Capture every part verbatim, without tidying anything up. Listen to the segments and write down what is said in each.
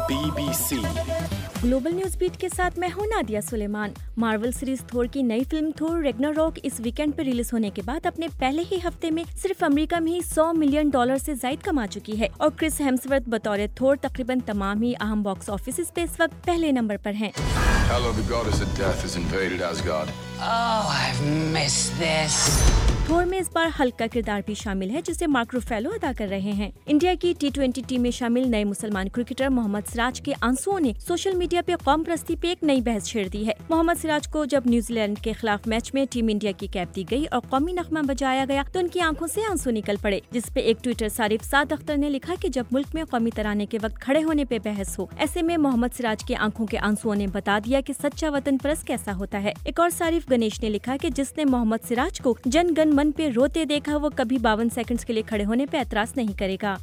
B B C global news beat के साथ मैं हूं Nadia Suleman. Marvel series Thor की नई फिल्म थोर रैग्नारोक इस वीकेंड पर रिलीज होने के बाद अपने पहले ही हफ्ते में सिर्फ अमेरिका में ही सौ मिलियन डॉलर से ज्यादा कमा चुकी है और क्रिस हेम्सवर्थ बतौर थोर तकरीबन तमाम ही अहम बॉक्स ऑफिस पे इस वक्त पहले नंबर पर हैं। Hela, the goddess of death, has invaded Asgard. Oh, I've missed this. थोर में इस बार हल्क का किरदार भी शामिल है जिसे मार्क रुफेलो अदा कर रहे हैं। इंडिया की टी ट्वेंटी टीम में शामिल नए मुसलमान क्रिकेटर मोहम्मद सिराज के आंसुओं ने सोशल मीडिया पे कौम परस्ती पे एक नई बहस छेड़ दी है। मोहम्मद सिराज को जब न्यूजीलैंड के खिलाफ मैच में टीम इंडिया की कैप दी गई और कौमी नगमा बजाया गया तो उनकी आंखों से आंसू निकल पड़े, जिसपे एक ट्विटर सारिफ साद अख्तर ने लिखा कि जब मुल्क में कौमी तराने के वक्त खड़े होने पे बहस हो, ऐसे में मोहम्मद सिराज के आंखों के आंसुओं ने बता दिया कि सच्चा वतन परस्त कैसा होता है। एक और सारिफ गणेश ने लिखा कि जिसने मोहम्मद सिराज को जन गण मन पे रोते देखा वो कभी बावन सेकंड्स के लिए खड़े होने पे एतराज नहीं करेगा।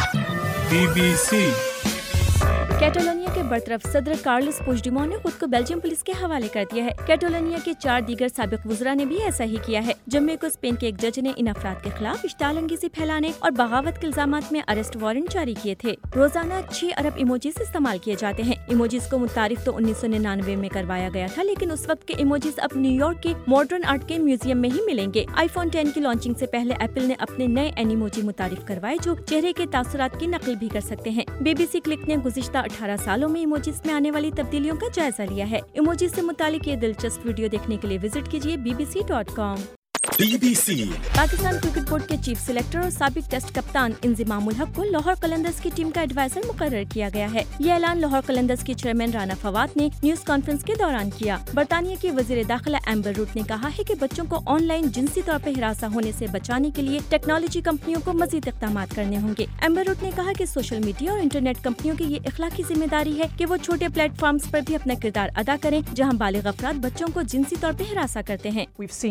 बी बी सी कैटालोनिया के बरतरफ सदर कार्लोस पुigdemont ने खुद को बेल्जियम पुलिस के हवाले कर दिया है। कैटालोनिया के चार दीगर साबिक वुज़रा ने भी ऐसा ही किया है। जुम्मे को स्पेन के एक जज ने इन अफराद के खिलाफ इश्ताल अंगेज़ी फैलाने और बगावत के इल्जामात में अरेस्ट वारंट जारी किए थे। रोजाना छह अरब इमोजीज इस्तेमाल किए जाते हैं। इमोजीज को मुतारिफ तो उन्नीस सौ निन्यानवे में करवाया गया था, लेकिन उस वक्त के इमोजीज अब न्यूयॉर्क के मॉडर्न आर्ट के म्यूजियम में ही मिलेंगे। आईफोन टेन की लॉन्चिंग से पहले एप्पल ने अपने नए एनिमोजी मुतारिफ करवाए जो चेहरे के तासुरात की नकल भी कर सकते हैं। बीबीसी क्लिक ने गुज़िश्ता अठारह सालों में इमोजीज में आने वाली तब्दीलियों का जायजा लिया है। इमोजीज से मुतालिक ये दिलचस्प वीडियो देखने के लिए विजिट कीजिए B B C dot com. B B C Pakistan cricket board के चीफ सिलेक्टर और साबिक टेस्ट कप्तान इंजिमाम उल हक को लाहौर कलंदर्स की टीम का एडवाइजर मुकर्रर किया गया है। ये ऐलान लाहौर कलंदर्स की चेयरमैन राना फवाद ने न्यूज कॉन्फ्रेंस के दौरान किया। बरतानिया की वजीर दाखिला एम्बर रूट ने कहा है कि बच्चों को ऑनलाइन जिनसी तौर पर हिरासा होने से बचाने के लिए टेक्नोलॉजी कंपनियों को मजीद इक़दाम करने होंगे। एम्बर रूट ने कहा कि सोशल मीडिया और इंटरनेट कंपनियों की ये इखलाकी जिम्मेदारी है कि वो छोटे प्लेटफॉर्म्स पर भी अपना किरदार अदा करें जहाँ बालिग अफराद बच्चों को जिनसी तौर पर हिरासा करते हैं।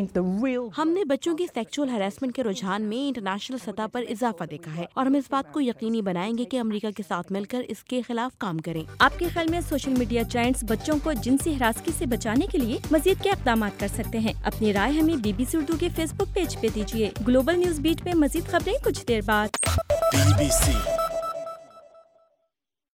हमने बच्चों की सेक्सुअल हैरेसमेंट के रुझान में इंटरनेशनल सतह पर इजाफा देखा है और हम इस बात को यकीनी बनाएंगे कि अमेरिका के साथ मिलकर इसके खिलाफ काम करें। आपके ख्याल में सोशल मीडिया जायंट्स बच्चों को जिनसी हिरासगी से बचाने के लिए मजीद क्या इक़दाम कर सकते हैं? अपनी राय हमें बीबीसी उर्दू के फेसबुक पेज पे दीजिए। ग्लोबल न्यूज बीट में मजीद खबरें कुछ देर बाद। बी बी सी